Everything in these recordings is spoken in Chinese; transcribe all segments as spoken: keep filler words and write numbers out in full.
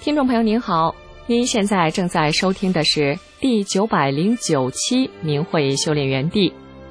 听众朋友您好，您现在正在收听的是第九百零九期明慧修炼园地。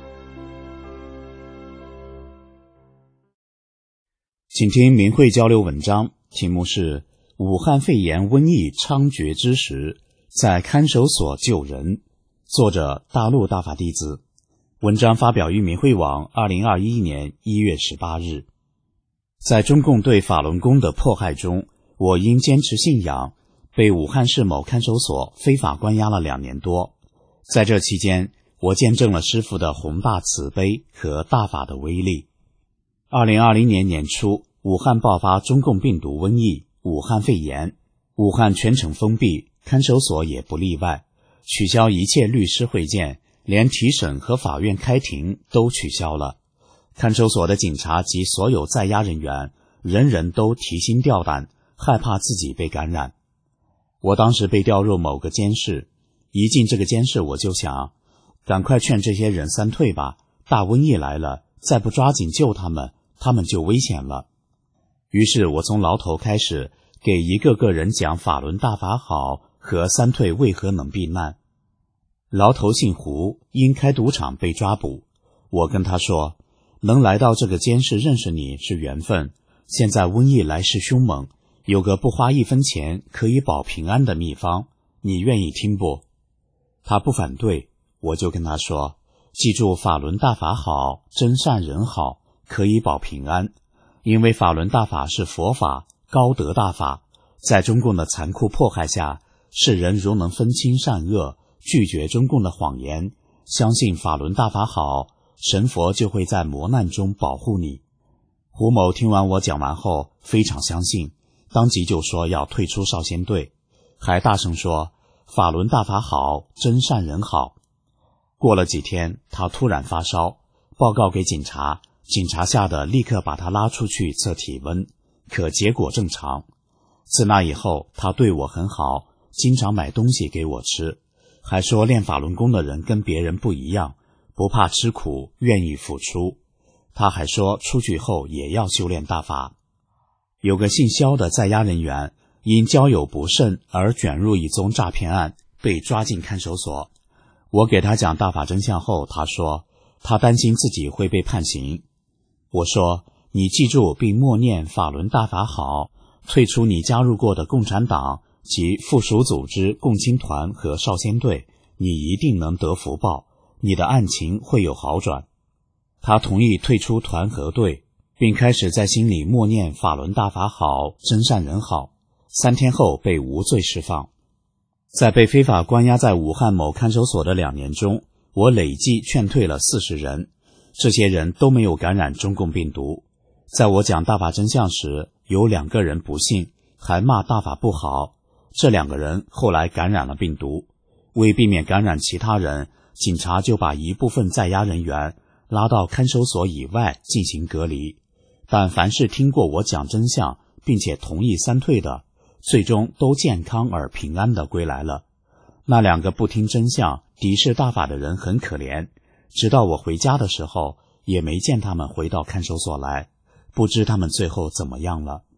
请听明慧交流文章，题目是武汉肺炎瘟疫猖獗之时，在看守所救人，作者大陆大法弟子。文章发表于明慧网二零二一年一月十八日。在中共对法轮功的迫害中，我因坚持信仰，被武汉市某看守所非法关押了两年多。在这期间，我见证了师父的宏大慈悲和大法的威力。二零二零年年初，武汉爆发中共病毒瘟疫，武汉肺炎，武汉全城封闭，看守所也不例外，取消一切律师会见，连提审和法院开庭都取消了。看守所的警察及所有在押人员，人人都提心吊胆，害怕自己被感染。我当时被调入某个监室，一进这个监室我就想，赶快劝这些人三退吧，大瘟疫来了，再不抓紧救他们，他们就危险了。于是我从牢头开始，给一个个人讲法轮大法好和三退为何能避难。牢头姓胡，因开赌场被抓捕。我跟他说，能来到这个监室认识你是缘分，现在瘟疫来势凶猛，有个不花一分钱可以保平安的秘方，你愿意听不？他不反对，我就跟他说，记住法轮大法好，真善人好，可以保平安。因为法轮大法是佛法，高德大法，在中共的残酷迫害下，世人如能分清善恶，拒绝中共的谎言，相信法轮大法好，神佛就会在磨难中保护你。胡某听完我讲完后非常相信，当即就说要退出少先队，还大声说法轮大法好，真善人好。过了几天，他突然发烧，报告给警察，警察吓得立刻把他拉出去测体温，可结果正常。自那以后，他对我很好，经常买东西给我吃，还说练法轮功的人跟别人不一样，不怕吃苦，愿意付出。他还说出去后也要修炼大法。有个姓肖的在押人员，因交友不慎而卷入一宗诈骗案，被抓进看守所。我给他讲大法真相后，他说他担心自己会被判刑。我说你记住并默念法轮大法好，退出你加入过的共产党及附属组织共青团和少先队，你一定能得福报，你的案情会有好转。他同意退出团和队，并开始在心里默念法轮大法好，真善人好。三天后被无罪释放。在被非法关押在武汉某看守所的两年中，我累计劝退了四十人，这些人都没有感染中共病毒。在我讲大法真相时，有两个人不信，还骂大法不好，这两个人后来感染了病毒。为避免感染其他人，警察就把一部分在押人员拉到看守所以外进行隔离。但凡是听过我讲真相并且同意三退的，最终都健康而平安地归来了。那两个不听真相敌视大法的人很可怜，直到我回家的时候也没见他们回到看守所来，不知他们最后怎么样了。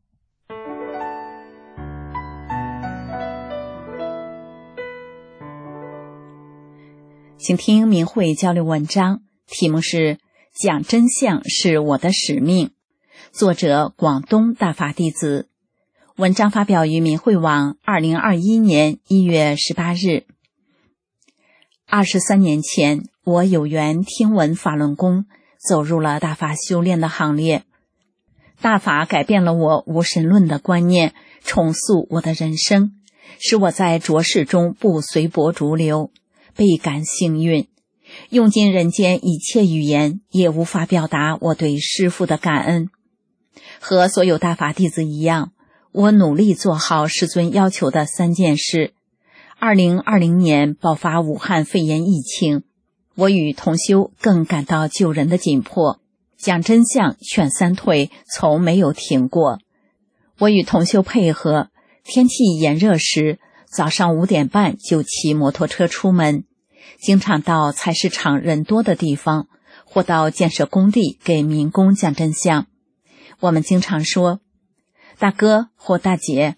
请听明慧交流文章，题目是讲真相是我的使命，作者广东大法弟子。文章发表于明慧网二零二一年一月十八日。二十三年前，我有缘听闻法轮功，走入了大法修炼的行列。大法改变了我无神论的观念，重塑我的人生，使我在浊世中不随波逐流，倍感幸运。用尽人间一切语言，也无法表达我对师父的感恩。和所有大法弟子一样，我努力做好师尊要求的三件事。二零二零年爆发武汉肺炎疫情，我与同修更感到救人的紧迫，讲真相劝三退从没有停过。我与同修配合，天气炎热时，早上五点半就骑摩托车出门，经常到菜市场人多的地方，或到建设工地给民工讲真相。我们经常说，大哥或大姐，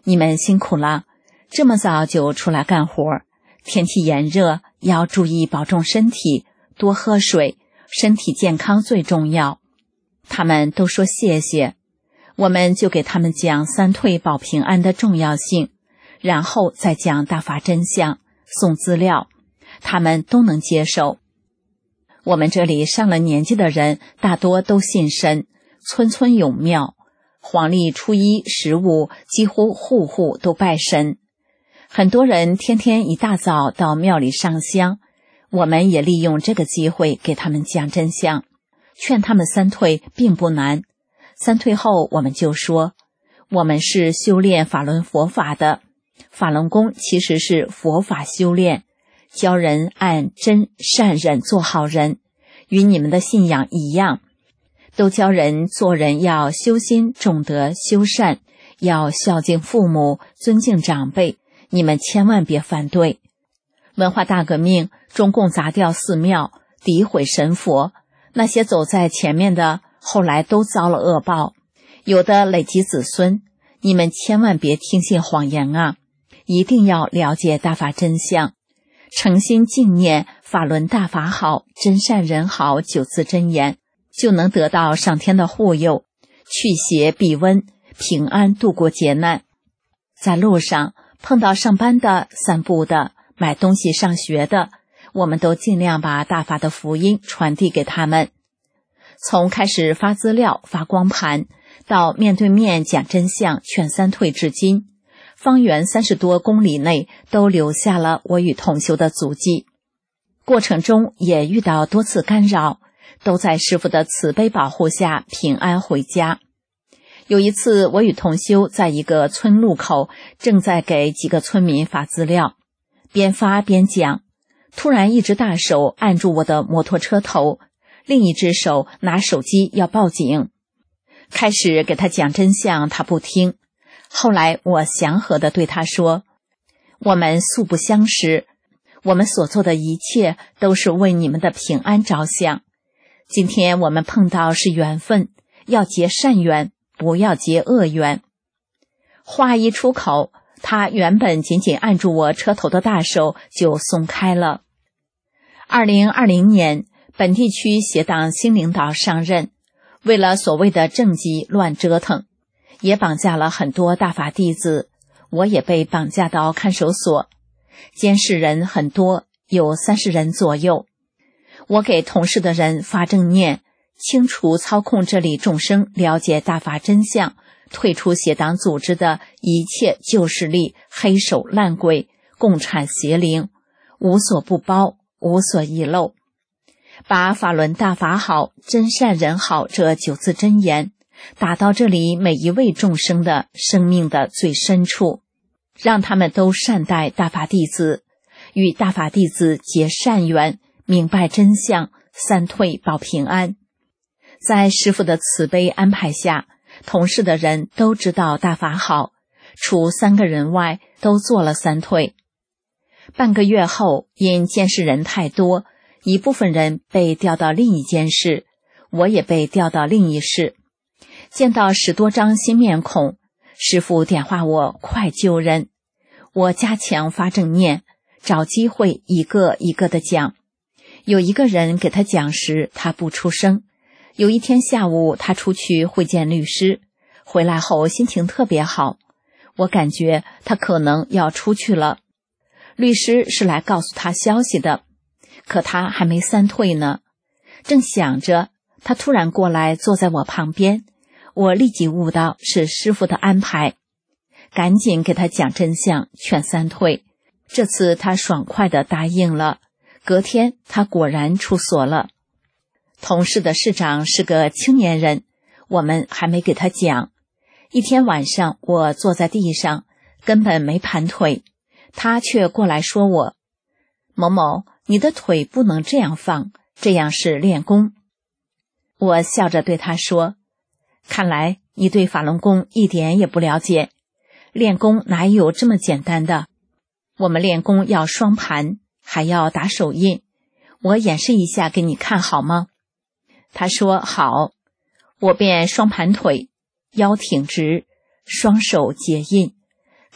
你们辛苦了，这么早就出来干活，天气炎热，要注意保重身体，多喝水，身体健康最重要。他们都说谢谢，我们就给他们讲三退保平安的重要性，然后再讲大法真相，送资料，他们都能接受。我们这里上了年纪的人大多都信神，村村有庙，黄历初一、十五几乎户户都拜神，很多人天天一大早到庙里上香，我们也利用这个机会给他们讲真相，劝他们三退并不难。三退后我们就说，我们是修炼法轮佛法的，法轮功其实是佛法修炼，教人按真善忍做好人，与你们的信仰一样，都教人做人要修心重德修善，要孝敬父母，尊敬长辈，你们千万别反对。文化大革命，中共砸掉寺庙，诋毁神佛，那些走在前面的后来都遭了恶报，有的累积子孙，你们千万别听信谎言啊，一定要了解大法真相，诚心敬念法轮大法好，真善人好九字真言，就能得到上天的护佑，去邪避瘟，平安度过劫难。在路上碰到上班的、散步的、买东西上学的，我们都尽量把大法的福音传递给他们。从开始发资料、发光盘，到面对面讲真相、劝三退至今，方圆三十多公里内都留下了我与同修的足迹。过程中也遇到多次干扰，都在师父的慈悲保护下平安回家。有一次，我与同修在一个村路口，正在给几个村民发资料，边发边讲，突然一只大手按住我的摩托车头，另一只手拿手机要报警。开始给他讲真相，他不听。后来我祥和地对他说，我们素不相识，我们所做的一切都是为你们的平安着想。今天我们碰到是缘分，要结善缘，不要结恶缘。话一出口，他原本紧紧按住我车头的大手就松开了。二零二零年，本地区协党新领导上任，为了所谓的政绩乱折腾，也绑架了很多大法弟子，我也被绑架到看守所，监视人很多，有三十人左右。我给同事的人发正念，清除操控这里众生了解大法真相，退出邪党组织的一切旧势力、黑手烂鬼、共产邪灵，无所不包，无所遗漏，把法轮大法好，真善人好这九字真言打到这里每一位众生的生命的最深处，让他们都善待大法弟子，与大法弟子结善缘，明白真相，三退保平安。在师父的慈悲安排下，同事的人都知道大法好，除三个人外都做了三退。半个月后，因监视人太多，一部分人被调到另一间室，我也被调到另一室。见到十多张新面孔，师父点化我快救人。我加强发正念，找机会一个一个的讲。有一个人给他讲时，他不出声。有一天下午，他出去会见律师，回来后心情特别好，我感觉他可能要出去了。律师是来告诉他消息的，可他还没三退呢。正想着，他突然过来坐在我旁边，我立即悟到是师父的安排，赶紧给他讲真相，劝三退。这次他爽快地答应了，隔天他果然出所了。同事的市长是个青年人，我们还没给他讲。一天晚上，我坐在地上，根本没盘腿，他却过来说我，某某，你的腿不能这样放，这样是练功。我笑着对他说，看来你对法轮功一点也不了解，练功哪有这么简单的？我们练功要双盘，还要打手印，我演示一下给你看好吗？他说好，我便双盘腿，腰挺直，双手结印，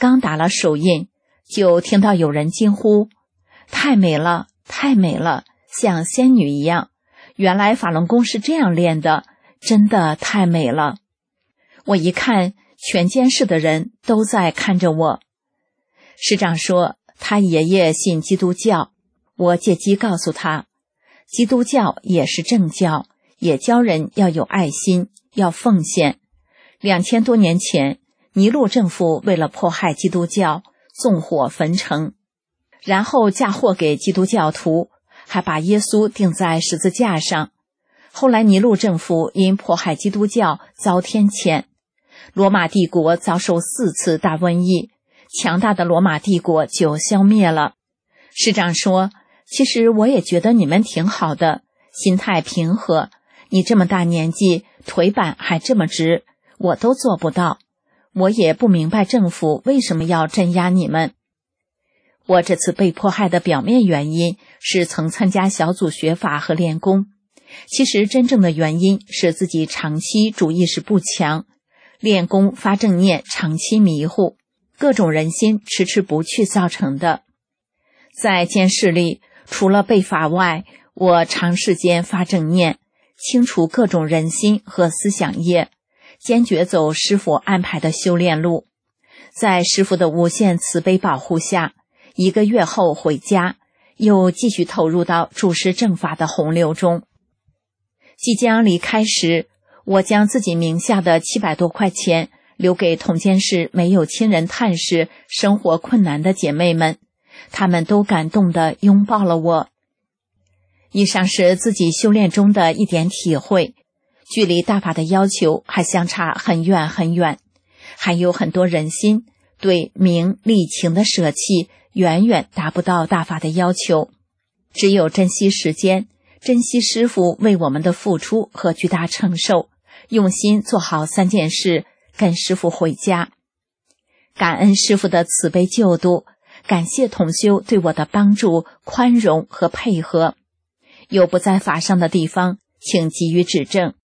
刚打了手印，就听到有人惊呼：太美了，太美了，像仙女一样。原来法轮功是这样练的，真的太美了。我一看，全监室的人都在看着我。师长说他爷爷信基督教，我借机告诉他，基督教也是正教，也教人要有爱心，要奉献。两千多年前，尼禄政府为了迫害基督教，纵火焚城，然后嫁祸给基督教徒，还把耶稣钉在十字架上。后来尼禄政府因迫害基督教遭天谴，罗马帝国遭受四次大瘟疫，强大的罗马帝国就消灭了。师长说，其实我也觉得你们挺好的，心态平和，你这么大年纪，腿板还这么直，我都做不到。我也不明白政府为什么要镇压你们。我这次被迫害的表面原因是曾参加小组学法和练功，其实真正的原因是自己长期主意识不强，练功发正念长期迷糊，各种人心迟迟不去造成的。在监室里，除了背法外，我长时间发正念，清除各种人心和思想业，坚决走师父安排的修炼路。在师父的无限慈悲保护下，一个月后回家，又继续投入到注释正法的洪流中。即将离开时，我将自己名下的七百多块钱留给同监室没有亲人探视、生活困难的姐妹们，她们都感动地拥抱了我。以上是自己修炼中的一点体会，距离大法的要求还相差很远很远，还有很多人心对名利情的舍弃远远达不到大法的要求。只有珍惜时间，珍惜师父为我们的付出和巨大承受，用心做好三件事，跟师父回家。感恩师父的慈悲救度，感谢同修对我的帮助、宽容和配合。有不在法上的地方，请给予指正。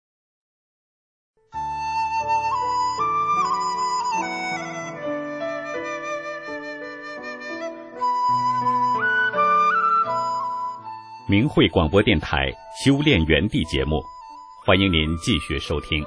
明慧广播电台修炼园地节目，欢迎您继续收听。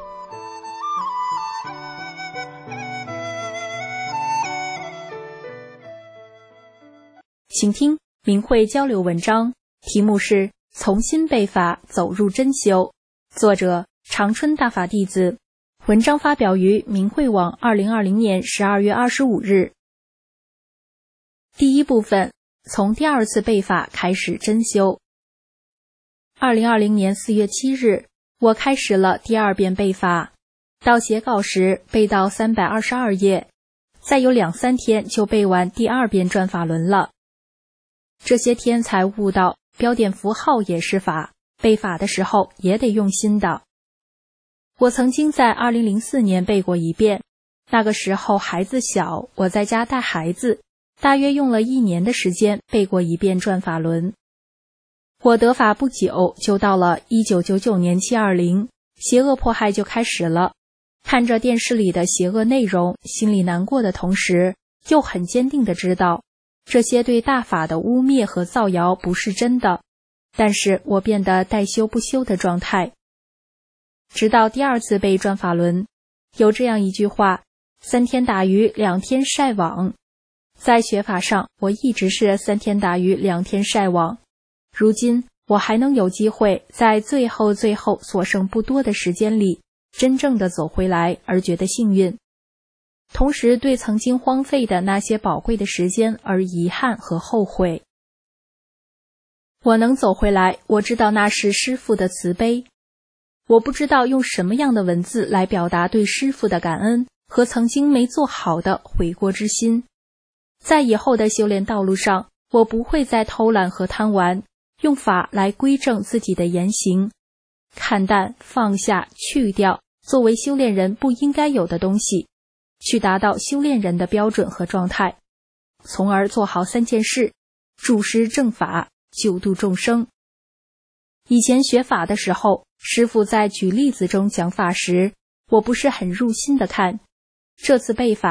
请听明慧交流文章，题目是《从心背法，走入真修》，作者长春大法弟子。文章发表于明慧网二零二零年十二月二十五日。第一部分，从第二次背法开始真修。二零二零年四月七日，我开始了第二遍背法，到写稿时背到三百二十二页，再有两三天就背完第二遍转法轮了。这些天才悟到标点符号也是法，背法的时候也得用心的。我曾经在二零零四年背过一遍，那个时候孩子小，我在家带孩子，大约用了一年的时间背过一遍转法轮。我得法不久，就到了一九九九年七二零，邪恶迫害就开始了。看着电视里的邪恶内容，心里难过的同时，又很坚定地知道，这些对大法的污蔑和造谣不是真的。但是我变得待修不修的状态。直到第二次背转法轮，有这样一句话：三天打鱼两天晒网。在学法上，我一直是三天打鱼两天晒网。如今我还能有机会在最后最后所剩不多的时间里真正的走回来，而觉得幸运，同时对曾经荒废的那些宝贵的时间而遗憾和后悔。我能走回来，我知道那是师父的慈悲。我不知道用什么样的文字来表达对师父的感恩和曾经没做好的悔过之心。在以后的修炼道路上，我不会再偷懒和贪玩，用法来规正自己的言行，看淡、放下、去掉作为修炼人不应该有的东西，去达到修炼人的标准和状态，从而做好三件事：注释正法，救度众生。以前学法的时候，师父在举例子中讲法时，我不是很入心的看。这次背法，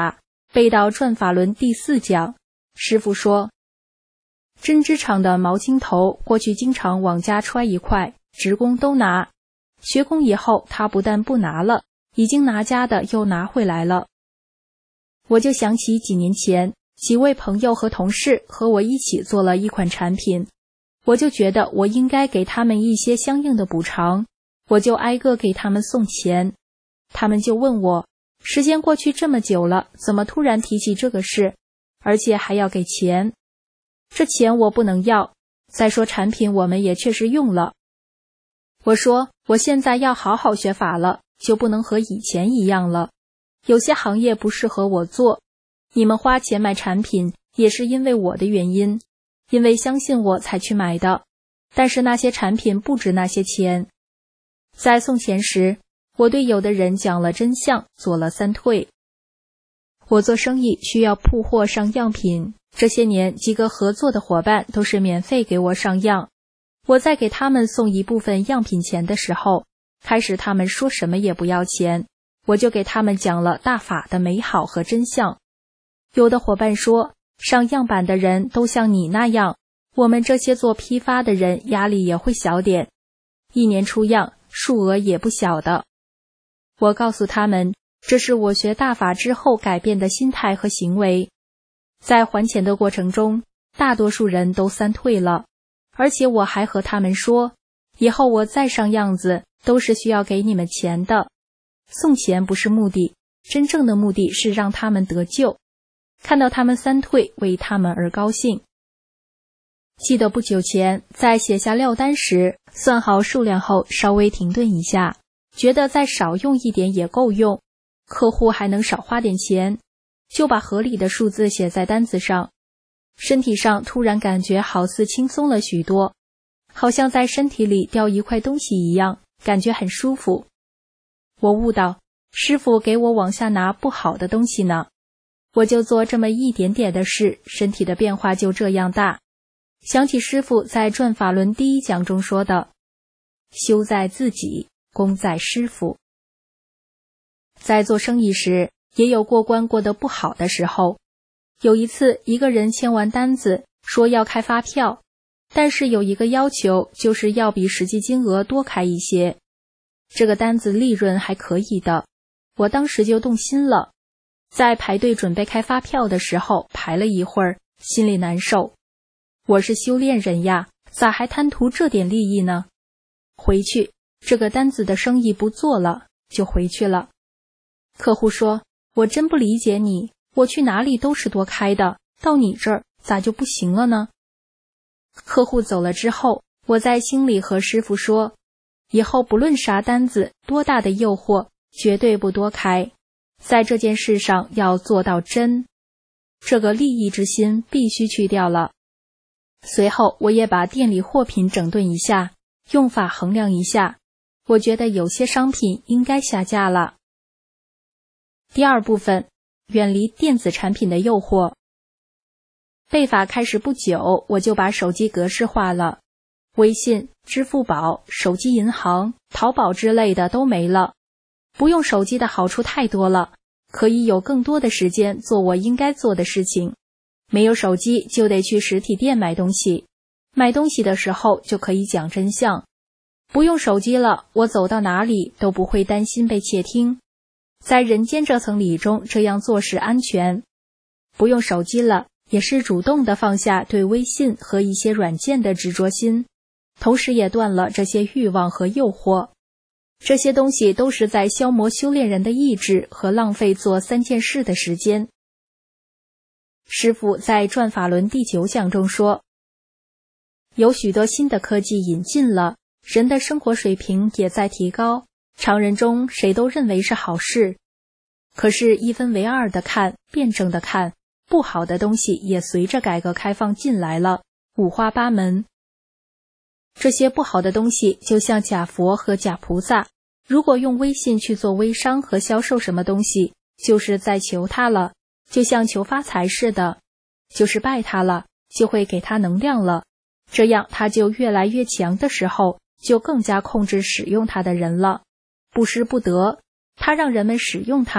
背到转法轮第四讲，师父说，针织厂的毛巾头过去经常往家揣一块，职工都拿，学工以后他不但不拿了，已经拿家的又拿回来了。我就想起几年前几位朋友和同事和我一起做了一款产品，我就觉得我应该给他们一些相应的补偿，我就挨个给他们送钱。他们就问我，时间过去这么久了，怎么突然提起这个事，而且还要给钱？这钱我不能要，再说产品我们也确实用了。我说，我现在要好好学法了，就不能和以前一样了。有些行业不适合我做，你们花钱买产品也是因为我的原因，因为相信我才去买的，但是那些产品不值那些钱。在送钱时，我对有的人讲了真相，做了三退。我做生意需要铺货上样品，这些年几个合作的伙伴都是免费给我上样。我在给他们送一部分样品钱的时候，开始他们说什么也不要钱，我就给他们讲了大法的美好和真相。有的伙伴说，上样板的人都像你那样，我们这些做批发的人压力也会小点，一年出样，数额也不小的。我告诉他们，这是我学大法之后改变的心态和行为。在还钱的过程中，大多数人都三退了，而且我还和他们说，以后我再上样子都是需要给你们钱的。送钱不是目的，真正的目的是让他们得救，看到他们三退，为他们而高兴。记得不久前在写下料单时，算好数量后稍微停顿一下，觉得再少用一点也够用，客户还能少花点钱，就把合理的数字写在单子上。身体上突然感觉好似轻松了许多，好像在身体里掉一块东西一样，感觉很舒服。我悟到，师父给我往下拿不好的东西呢，我就做这么一点点的事，身体的变化就这样大。想起师父在转法轮第一讲中说的，修在自己，功在师父。在做生意时，也有过关过得不好的时候。有一次，一个人签完单子，说要开发票，但是有一个要求，就是要比实际金额多开一些。这个单子利润还可以的，我当时就动心了。在排队准备开发票的时候，排了一会儿，心里难受。我是修炼人呀，咋还贪图这点利益呢？回去，这个单子的生意不做了，就回去了。客户说，我真不理解你，我去哪里都是多开的，到你这儿咋就不行了呢？客户走了之后，我在心里和师父说，以后不论啥单子，多大的诱惑，绝对不多开，在这件事上要做到真，这个利益之心必须去掉了。随后我也把店里货品整顿一下，用法衡量一下，我觉得有些商品应该下架了。第二部分，远离电子产品的诱惑。背法开始不久，我就把手机格式化了，微信、支付宝、手机银行、淘宝之类的都没了。不用手机的好处太多了，可以有更多的时间做我应该做的事情。没有手机就得去实体店买东西，买东西的时候就可以讲真相。不用手机了，我走到哪里都不会担心被窃听。在人间这层理中这样做是安全。不用手机了，也是主动地放下对微信和一些软件的执着心，同时也断了这些欲望和诱惑。这些东西都是在消磨修炼人的意志和浪费做三件事的时间。师父在转法轮第九讲中说，有许多新的科技引进了，人的生活水平也在提高，常人中谁都认为是好事。可是一分为二的看，辩证的看，不好的东西也随着改革开放进来了，五花八门。这些不好的东西就像假佛和假菩萨，如果用微信去做微商和销售什么东西，就是在求他了，就像求发财似的，就是拜他了，就会给他能量了，这样他就越来越强的时候，就更加控制使用他的人了。不施不得，他让人们使用他，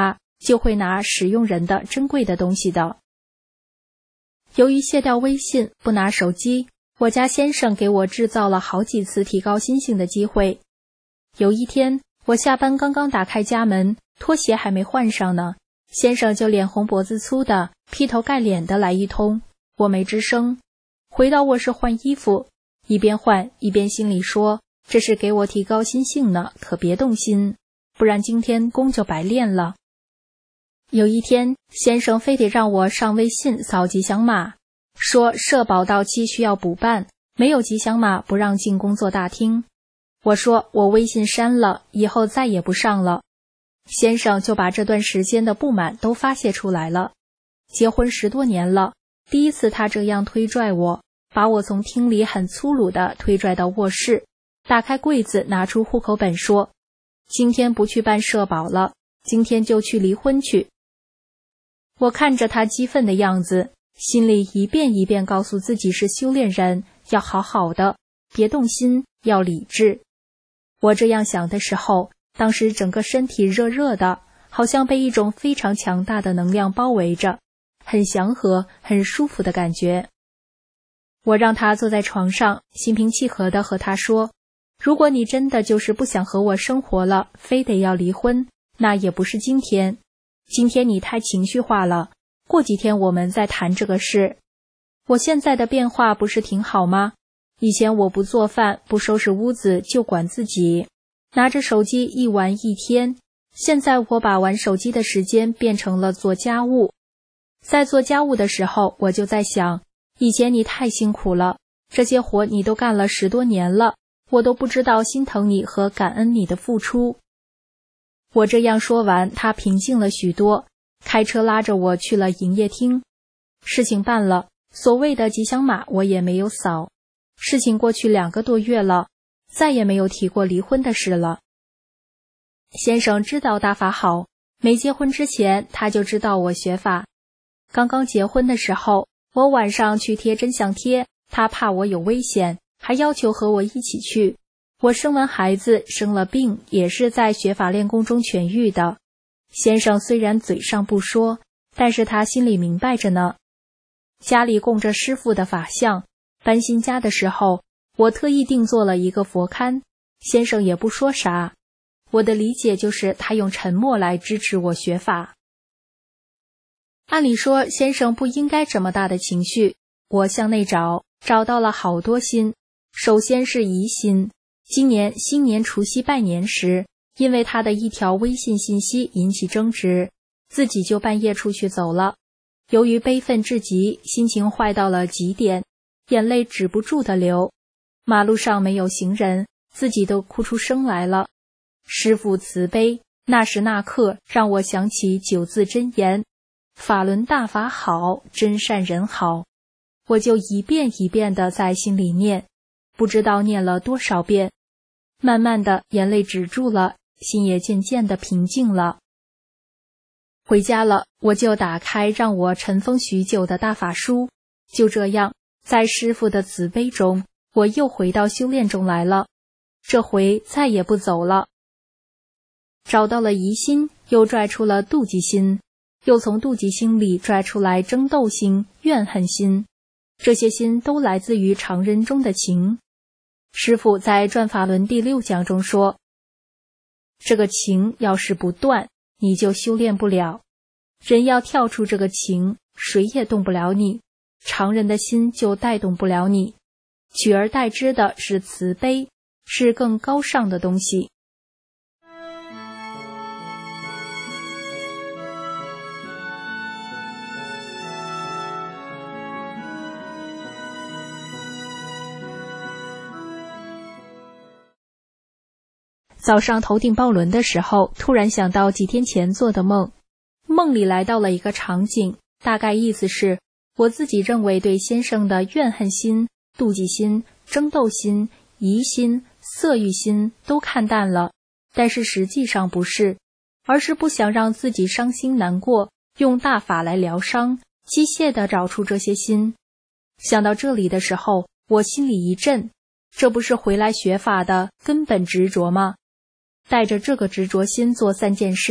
就会拿使用人的珍贵的东西的。由于卸掉微信，不拿手机，我家先生给我制造了好几次提高心性的机会。有一天，我下班刚刚打开家门，拖鞋还没换上呢，先生就脸红脖子粗的劈头盖脸的来一通，我没吱声。回到卧室换衣服，一边换一边心里说，这是给我提高心性呢，可别动心，不然今天工就白练了。有一天，先生非得让我上微信扫吉祥码，说社保到期需要补办，没有吉祥码不让进工作大厅。我说我微信删了，以后再也不上了。先生就把这段时间的不满都发泄出来了。结婚十多年了，第一次他这样推拽我，把我从厅里很粗鲁地推拽到卧室，打开柜子拿出户口本说，今天不去办社保了，今天就去离婚去。我看着他激愤的样子，心里一遍一遍告诉自己是修炼人，要好好的，别动心，要理智。我这样想的时候，当时整个身体热热的，好像被一种非常强大的能量包围着，很祥和，很舒服的感觉。我让他坐在床上，心平气和地和他说，如果你真的就是不想和我生活了，非得要离婚，那也不是今天。今天你太情绪化了，过几天我们再谈这个事。我现在的变化不是挺好吗？以前我不做饭，不收拾屋子就管自己，拿着手机一玩一天。现在我把玩手机的时间变成了做家务。在做家务的时候，我就在想，以前你太辛苦了，这些活你都干了十多年了，我都不知道心疼你和感恩你的付出。我这样说完，他平静了许多，开车拉着我去了营业厅。事情办了，所谓的吉祥码我也没有扫。事情过去两个多月了，再也没有提过离婚的事了。先生知道大法好，没结婚之前他就知道我学法。刚刚结婚的时候，我晚上去贴真相贴，他怕我有危险，还要求和我一起去。我生完孩子，生了病，也是在学法练功中痊愈的。先生虽然嘴上不说，但是他心里明白着呢。家里供着师父的法像，搬新家的时候，我特意定做了一个佛龛，先生也不说啥。我的理解就是他用沉默来支持我学法。按理说，先生不应该这么大的情绪。我向内找，找到了好多心。首先是疑心。今年新年除夕拜年时，因为他的一条微信信息引起争执，自己就半夜出去走了。由于悲愤至极，心情坏到了极点，眼泪止不住的流。马路上没有行人，自己都哭出声来了。师父慈悲，那时那刻让我想起九字真言，法轮大法好，真善人好。我就一遍一遍地在心里念，不知道念了多少遍。慢慢的眼泪止住了，心也渐渐的平静了。回家了，我就打开让我尘封许久的大法书。就这样，在师父的慈悲中，我又回到修炼中来了。这回再也不走了。找到了疑心，又拽出了妒忌心，又从妒忌心里拽出来争斗心、怨恨心。这些心都来自于常人中的情。师父在转法轮第六讲中说，这个情要是不断，你就修炼不了。人要跳出这个情，谁也动不了你，常人的心就带动不了你。取而代之的是慈悲，是更高尚的东西。早上头顶抱轮的时候，突然想到几天前做的梦。梦里来到了一个场景，大概意思是，我自己认为对先生的怨恨心、妒忌心、争斗心、疑心、色欲心都看淡了，但是实际上不是，而是不想让自己伤心难过，用大法来疗伤，机械地找出这些心。想到这里的时候，我心里一震，这不是回来学法的根本执着吗？带着这个执着心做三件事，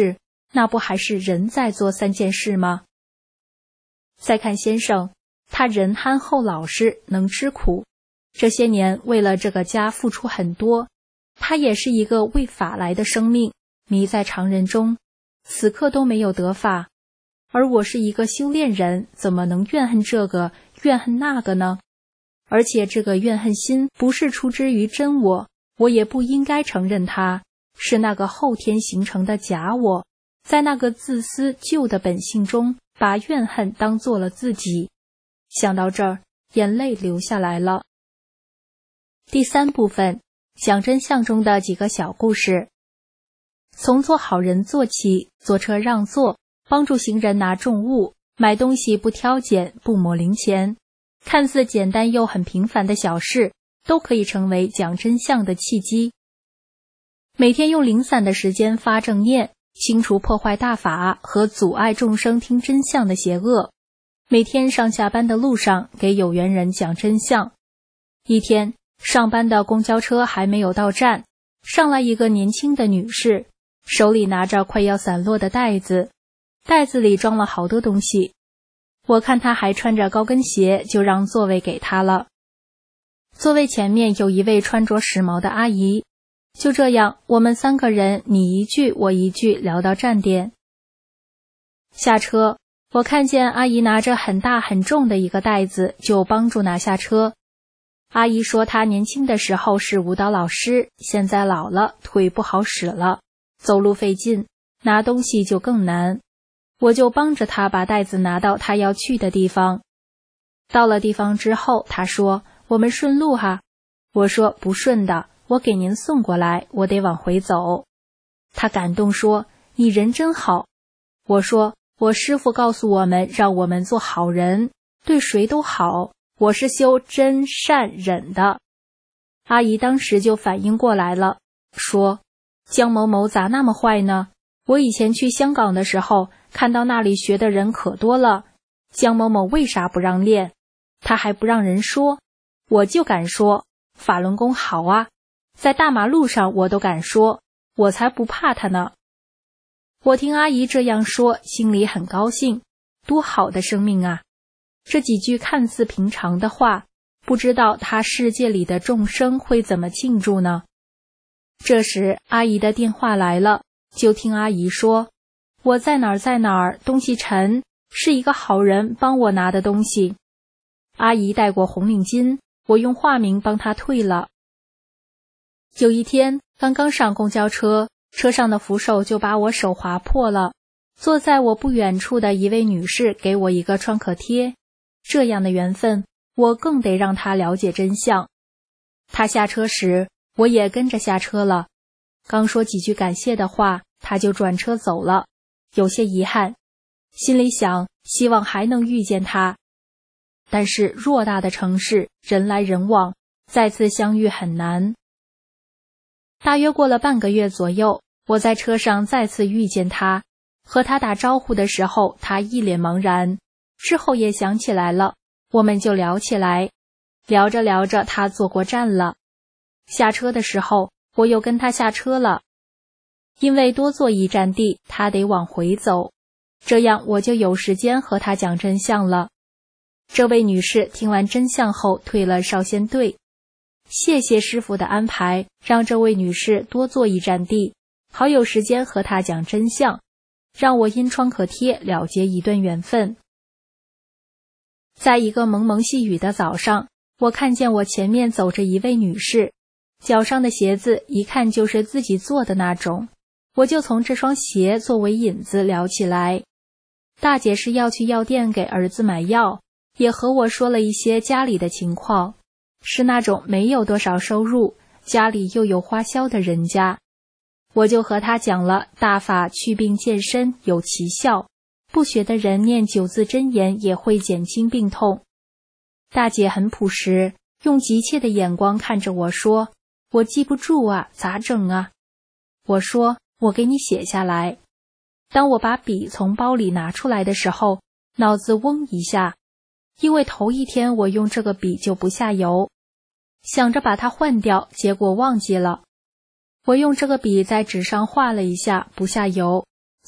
那不还是人在做三件事吗？再看先生，他人憨厚老实，能吃苦，这些年为了这个家付出很多。他也是一个为法来的生命，迷在常人中，此刻都没有得法。而我是一个修炼人，怎么能怨恨这个，怨恨那个呢？而且这个怨恨心不是出之于真我，我也不应该承认它，是那个后天形成的假我，在那个自私旧的本性中，把怨恨当做了自己。想到这儿，眼泪流下来了。第三部分，讲真相中的几个小故事。从做好人做起，坐车让座，帮助行人拿重物，买东西不挑拣，不抹零钱，看似简单又很平凡的小事，都可以成为讲真相的契机。每天用零散的时间发正念，清除破坏大法和阻碍众生听真相的邪恶。每天上下班的路上给有缘人讲真相。一天上班的公交车还没有到站，上来一个年轻的女士，手里拿着快要散落的袋子，袋子里装了好多东西。我看她还穿着高跟鞋，就让座位给她了。座位前面有一位穿着时髦的阿姨，就这样我们三个人你一句我一句聊到站点。下车，我看见阿姨拿着很大很重的一个袋子，就帮助拿下车。阿姨说她年轻的时候是舞蹈老师，现在老了，腿不好使了，走路费劲，拿东西就更难。我就帮着她把袋子拿到她要去的地方。到了地方之后，她说我们顺路哈。我说不顺的，我给您送过来，我得往回走。她感动说你人真好。我说我师父告诉我们，让我们做好人，对谁都好，我是修真善忍的。阿姨当时就反应过来了，说江某某咋那么坏呢？我以前去香港的时候，看到那里学的人可多了，江某某为啥不让练？他还不让人说，我就敢说，法轮功好啊，在大马路上我都敢说，我才不怕他呢。我听阿姨这样说，心里很高兴，多好的生命啊！这几句看似平常的话，不知道他世界里的众生会怎么庆祝呢？这时阿姨的电话来了，就听阿姨说，我在哪儿在哪儿，东西沉，是一个好人帮我拿的东西。阿姨戴过红领巾，我用化名帮她退了。有一天刚刚上公交车，车上的扶手就把我手划破了，坐在我不远处的一位女士给我一个创可贴，这样的缘分，我更得让她了解真相。她下车时，我也跟着下车了，刚说几句感谢的话，她就转车走了，有些遗憾，心里想希望还能遇见她。但是偌大的城市，人来人往，再次相遇很难。大约过了半个月左右，我在车上再次遇见他，和他打招呼的时候，他一脸茫然，之后也想起来了，我们就聊起来，聊着聊着他坐过站了。下车的时候，我又跟他下车了，因为多坐一站地，他得往回走，这样我就有时间和他讲真相了。这位女士听完真相后退了少先队，谢谢师傅的安排，让这位女士多坐一站地，好有时间和她讲真相，让我因创可贴了结一段缘分。在一个蒙蒙细雨的早上，我看见我前面走着一位女士，脚上的鞋子一看就是自己做的那种，我就从这双鞋作为引子聊起来。大姐是要去药店给儿子买药，也和我说了一些家里的情况，是那种没有多少收入，家里又有花销的人家。我就和他讲了大法祛病健身有奇效，不学的人念九字真言也会减轻病痛。大姐很朴实，用急切的眼光看着我说，我记不住啊，咋整啊？我说我给你写下来。当我把笔从包里拿出来的时候，脑子嗡一下，因为头一天我用这个笔就不下油，想着把它换掉，结果忘记了。我用这个笔在纸上画了一下，不下油，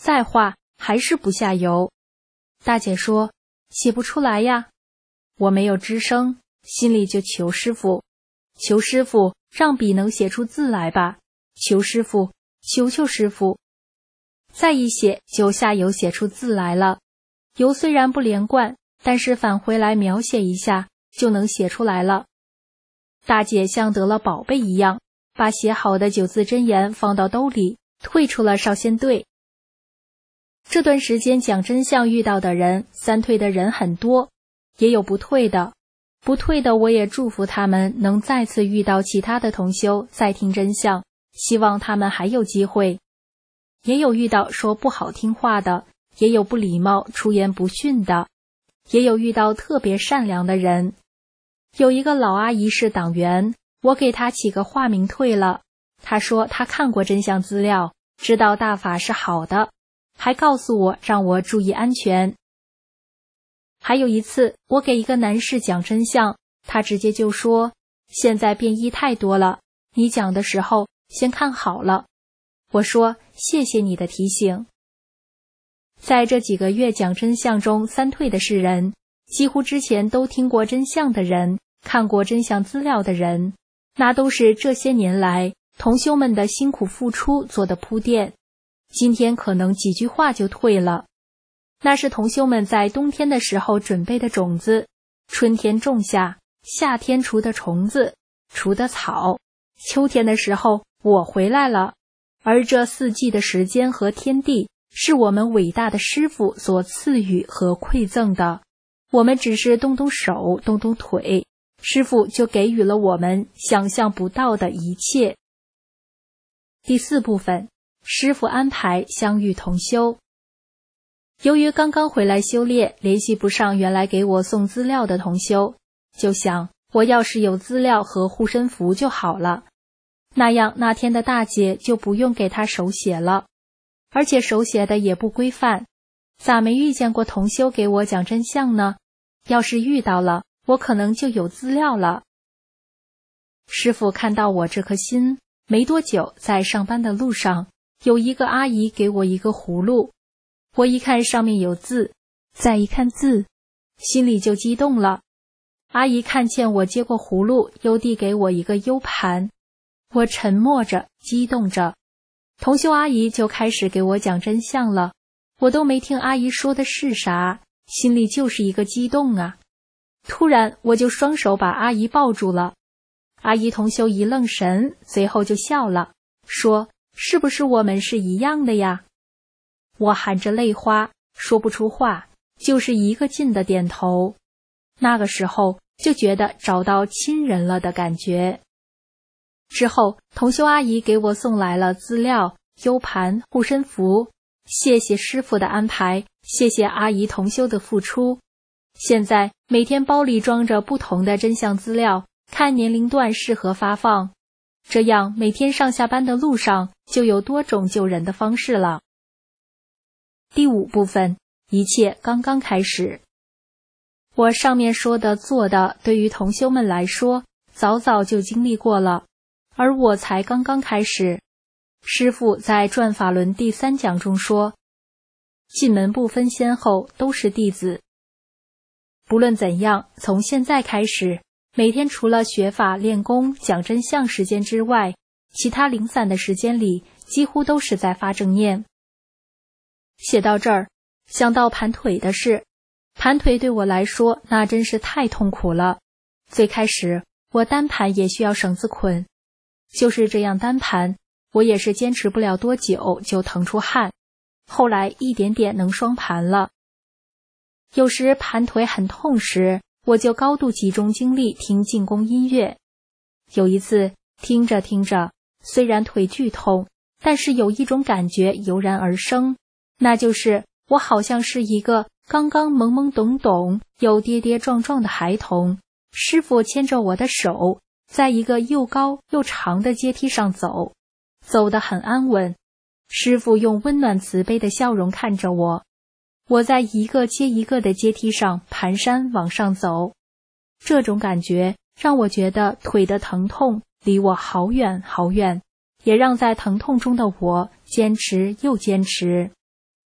再画还是不下油。大姐说，写不出来呀。我没有吱声，心里就求师傅，求师傅让笔能写出字来吧，求师傅，求求师傅。再一写就下油写出字来了，油虽然不连贯，但是返回来描写一下就能写出来了。大姐像得了宝贝一样，把写好的九字真言放到兜里，退出了少先队。这段时间讲真相遇到的人，三退的人很多，也有不退的。不退的我也祝福他们能再次遇到其他的同修，再听真相，希望他们还有机会。也有遇到说不好听话的，也有不礼貌出言不逊的，也有遇到特别善良的人。有一个老阿姨是党员，我给她起个化名退了，她说她看过真相资料，知道大法是好的，还告诉我让我注意安全。还有一次我给一个男士讲真相，他直接就说，现在变异太多了，你讲的时候先看好了。我说，谢谢你的提醒。在这几个月讲真相中，三退的是人，几乎之前都听过真相的人，看过真相资料的人，那都是这些年来同修们的辛苦付出做的铺垫。今天可能几句话就退了，那是同修们在冬天的时候准备的种子，春天种下，夏天除的虫子，除的草，秋天的时候我回来了。而这四季的时间和天地是我们伟大的师父所赐予和馈赠的，我们只是动动手动动腿，师父就给予了我们想象不到的一切。第四部分，师父安排相遇同修。由于刚刚回来修炼，联系不上原来给我送资料的同修，就想我要是有资料和护身符就好了，那样那天的大姐就不用给她手写了，而且手写的也不规范。咋没遇见过同修给我讲真相呢？要是遇到了，我可能就有资料了。师父看到我这颗心，没多久在上班的路上，有一个阿姨给我一个葫芦，我一看上面有字，再一看字，心里就激动了。阿姨看见我接过葫芦，又递给我一个 U 盘，我沉默着，激动着，同修阿姨就开始给我讲真相了。我都没听阿姨说的是啥，心里就是一个激动啊。突然我就双手把阿姨抱住了，阿姨同修一愣神，随后就笑了，说，是不是我们是一样的呀？我含着泪花，说不出话，就是一个劲的点头。那个时候就觉得找到亲人了的感觉。之后同修阿姨给我送来了资料、U 盘、护身符，谢谢师父的安排，谢谢阿姨同修的付出。现在每天包里装着不同的真相资料，看年龄段适合发放，这样每天上下班的路上就有多种救人的方式了。第五部分，一切刚刚开始。我上面说的做的，对于同修们来说早早就经历过了，而我才刚刚开始。师父在转法轮第三讲中说，进门不分先后，都是弟子。不论怎样，从现在开始，每天除了学法练功讲真相时间之外，其他零散的时间里几乎都是在发正念。写到这儿，想到盘腿的事，盘腿对我来说那真是太痛苦了。最开始我单盘也需要绳子捆，就是这样单盘，我也是坚持不了多久就腾出汗，后来一点点能双盘了。有时盘腿很痛时，我就高度集中精力听静功音乐。有一次听着听着，虽然腿剧痛，但是有一种感觉油然而生，那就是我好像是一个刚刚懵懵懂懂又跌跌撞撞的孩童，师父牵着我的手，在一个又高又长的阶梯上走，走得很安稳。师父用温暖慈悲的笑容看着我，我在一个接一个的阶梯上蹒跚往上走。这种感觉让我觉得腿的疼痛离我好远好远，也让在疼痛中的我坚持又坚持。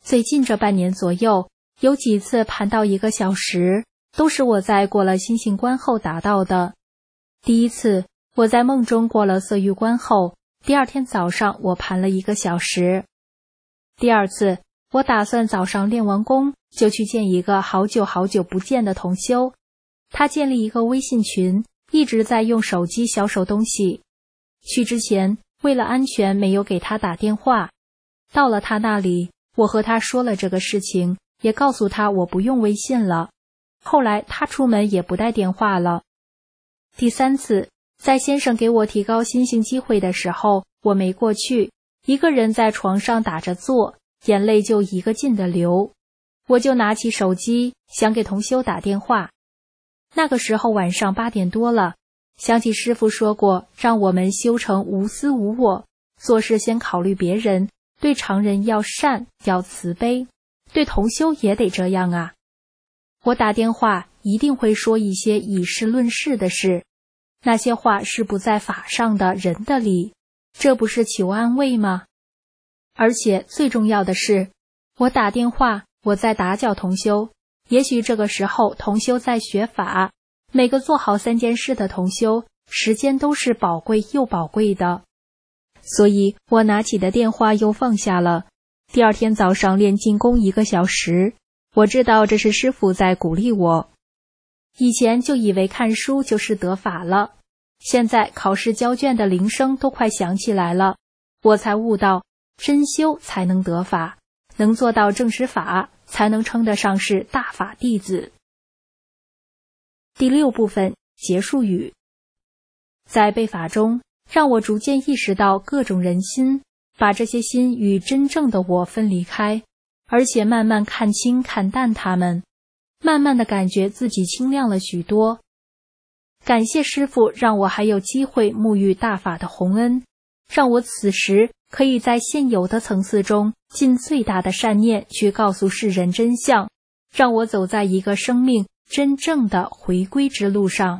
最近这半年左右，有几次盘到一个小时，都是我在过了星星关后达到的。第一次，我在梦中过了色欲关后，第二天早上我盘了一个小时。第二次，我打算早上练完功，就去见一个好久好久不见的同修。他建立一个微信群，一直在用手机销售东西。去之前，为了安全没有给他打电话。到了他那里，我和他说了这个事情，也告诉他我不用微信了。后来他出门也不带电话了。第三次，在先生给我提高心性机会的时候，我没过去，一个人在床上打着坐，眼泪就一个劲的流。我就拿起手机，想给同修打电话。那个时候晚上八点多了，想起师父说过，让我们修成无私无我，做事先考虑别人，对常人要善，要慈悲，对同修也得这样啊。我打电话一定会说一些以事论事的事，那些话是不在法上的人的理，这不是求安慰吗？而且最重要的是，我打电话，我在打搅同修，也许这个时候同修在学法，每个做好三件事的同修，时间都是宝贵又宝贵的。所以我拿起的电话又放下了。第二天早上练静功一个小时，我知道这是师父在鼓励我。以前就以为看书就是得法了，现在考试交卷的铃声都快响起来了，我才悟到，真修才能得法，能做到正实法，才能称得上是大法弟子。第六部分结束语。在背法中，让我逐渐意识到各种人心，把这些心与真正的我分离开，而且慢慢看清看淡它们，慢慢的感觉自己清亮了许多。感谢师父让我还有机会沐浴大法的宏恩，让我此时可以在现有的层次中尽最大的善念去告诉世人真相，让我走在一个生命真正的回归之路上。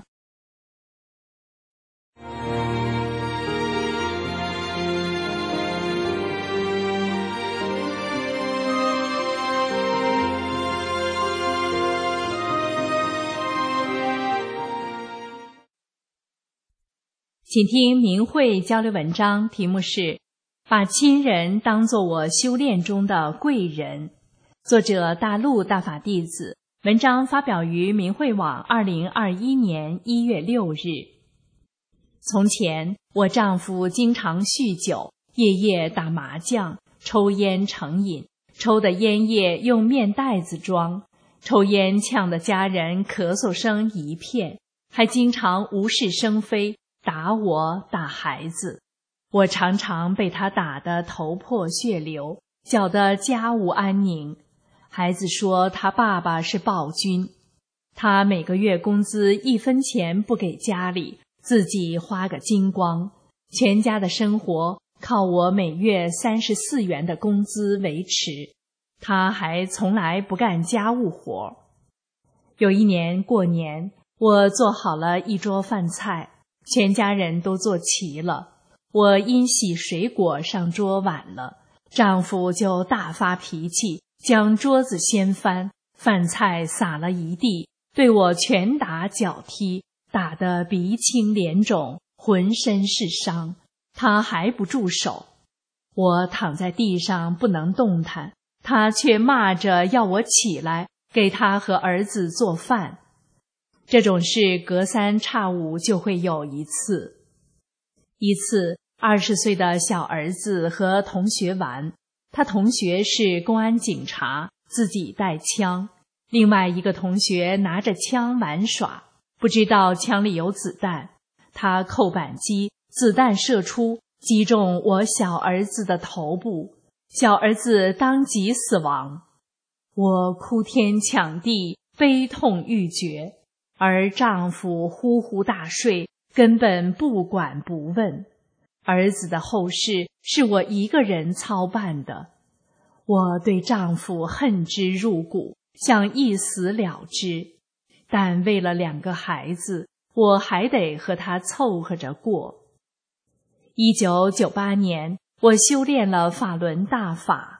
请听明慧交流文章，题目是把亲人当作我修炼中的贵人，作者大陆大法弟子，文章发表于明慧网二零二一年一月六日。从前我丈夫经常酗酒，夜夜打麻将，抽烟成瘾，抽的烟叶用面袋子装，抽烟呛得家人咳嗽声一片，还经常无事生非，打我打孩子。我常常被他打得头破血流，搅得家无安宁。孩子说他爸爸是暴君，他每个月工资一分钱不给家里，自己花个精光，全家的生活靠我每月三十四元的工资维持，他还从来不干家务活。有一年过年，我做好了一桌饭菜，全家人都坐齐了，我因洗水果上桌晚了，丈夫就大发脾气，将桌子掀翻，饭菜洒了一地，对我拳打脚踢，打得鼻青脸肿，浑身是伤，他还不住手。我躺在地上不能动弹，他却骂着要我起来，给他和儿子做饭。这种事隔三差五就会有一次。一次，二十岁的小儿子和同学玩，他同学是公安警察，自己带枪，另外一个同学拿着枪玩耍，不知道枪里有子弹，他扣扳机，子弹射出，击中我小儿子的头部，小儿子当即死亡。我哭天抢地，悲痛欲绝，而丈夫呼呼大睡，根本不管不问。儿子的后事是我一个人操办的，我对丈夫恨之入骨，想一死了之，但为了两个孩子，我还得和他凑合着过。一九九八年，我修炼了法轮大法，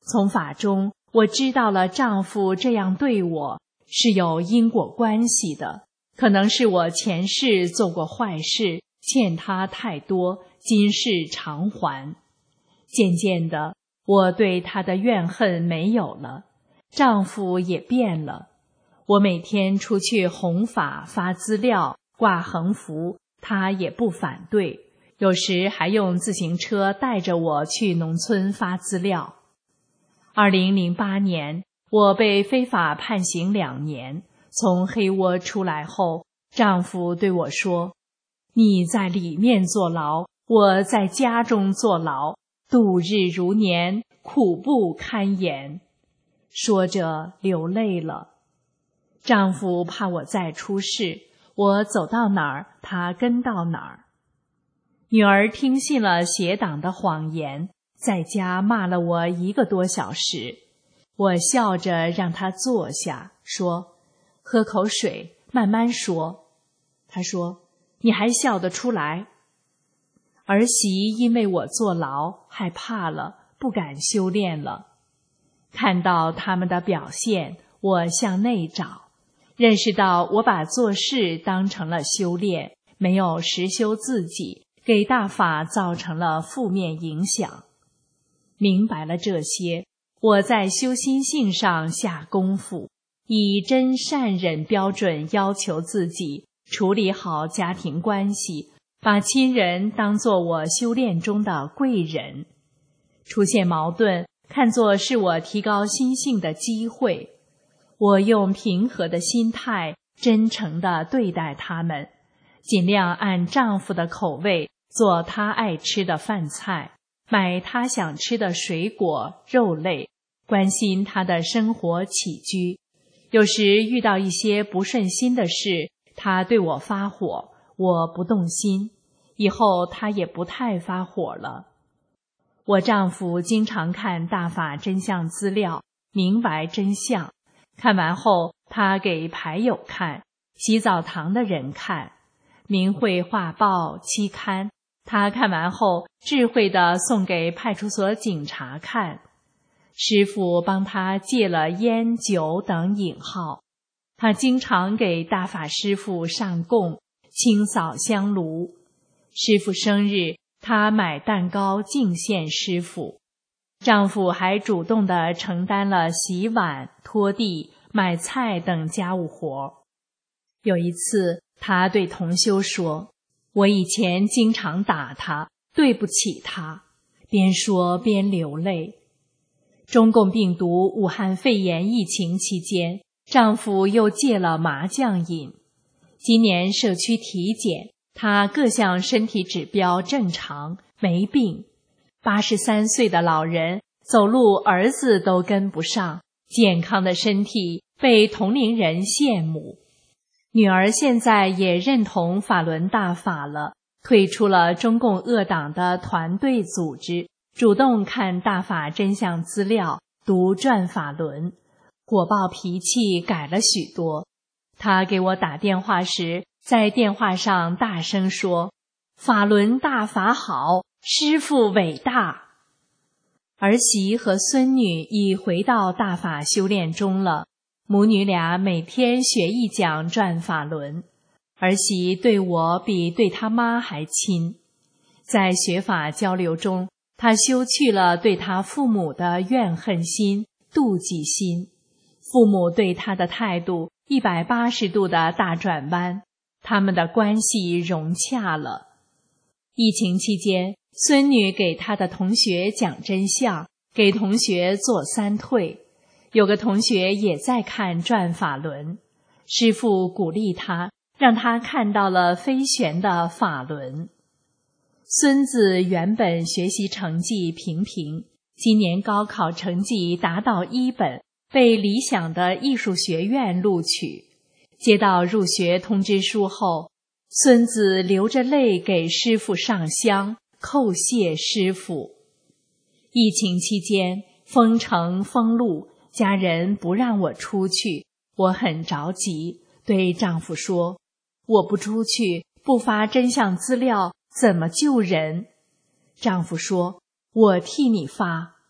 从法中我知道了丈夫这样对我是有因果关系的，可能是我前世做过坏事，欠他太多，今世偿还。渐渐的，我对他的怨恨没有了，丈夫也变了。我每天出去弘法发资料挂横幅，他也不反对，有时还用自行车带着我去农村发资料。二零零八年，我被非法判刑两年，从黑窝出来后，丈夫对我说：你在里面坐牢，我在家中坐牢，度日如年，苦不堪言。说着流泪了。丈夫怕我再出事，我走到哪儿，他跟到哪儿。女儿听信了邪党的谎言，在家骂了我一个多小时。我笑着让她坐下，说：喝口水，慢慢说。她说：你还笑得出来？儿媳因为我坐牢，害怕了，不敢修炼了。看到他们的表现，我向内找，认识到我把做事当成了修炼，没有实修自己，给大法造成了负面影响。明白了这些，我在修心性上下功夫，以真善忍标准要求自己，处理好家庭关系，把亲人当作我修炼中的贵人。出现矛盾，看作是我提高心性的机会。我用平和的心态，真诚地对待他们，尽量按丈夫的口味做他爱吃的饭菜，买他想吃的水果、肉类，关心他的生活起居。有时遇到一些不顺心的事，他对我发火，我不动心，以后他也不太发火了。我丈夫经常看大法真相资料，明白真相。看完后，他给牌友看，洗澡堂的人看，明慧画报期刊，他看完后智慧地送给派出所警察看。师父帮他戒了烟酒等瘾号。他经常给大法师父上供，清扫香炉。师父生日，他买蛋糕敬献师父。丈夫还主动地承担了洗碗、拖地、买菜等家务活。有一次，他对同修说：我以前经常打他，对不起他，边说边流泪。中共病毒武汉肺炎疫情期间，丈夫又戒了麻将瘾。今年社区体检，他各项身体指标正常，没病。八十三岁的老人，走路儿子都跟不上，健康的身体被同龄人羡慕。女儿现在也认同法轮大法了，退出了中共恶党的团队组织，主动看大法真相资料，读转法轮，火爆脾气改了许多。他给我打电话时，在电话上大声说：法轮大法好，师父伟大。儿媳和孙女已回到大法修炼中了，母女俩每天学一讲转法轮。儿媳对我比对她妈还亲。在学法交流中，她修去了对她父母的怨恨心、妒忌心。父母对她的态度一百八十度的大转弯，他们的关系融洽了。疫情期间，孙女给她的同学讲真相，给同学做三退。有个同学也在看转法轮，师父鼓励他，让他看到了飞旋的法轮。孙子原本学习成绩平平，今年高考成绩达到一本，被理想的艺术学院录取。接到入学通知书后，孙子流着泪给师父上香，叩谢师父。疫情期间，封城封路，家人不让我出去，我很着急，对丈夫说：我不出去，不发真相资料，怎么救人？丈夫说：我替你发。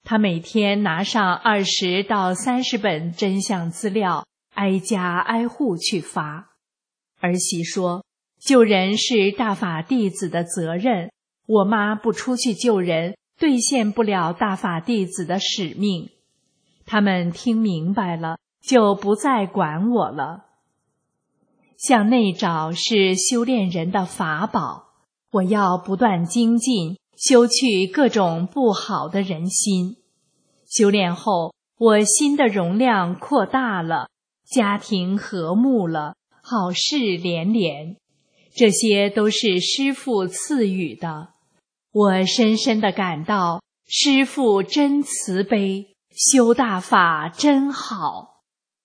他每天拿上二十到三十本真相资料，挨家挨户去发。儿媳说，救人是大法弟子的责任，我妈不出去救人，兑现不了大法弟子的使命。他们听明白了，就不再管我了。向内找是修炼人的法宝，我要不断精进，修去各种不好的人心。修炼后，我心的容量扩大了，家庭和睦了，好事连连。这些都是师父赐予的，我深深地感到师父真慈悲，修大法真好。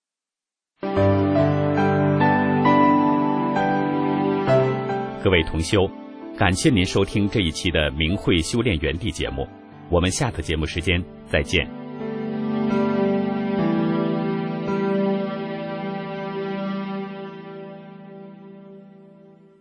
各位同修，感谢您收听这一期的明慧修炼园地节目，我们下次节目时间再见。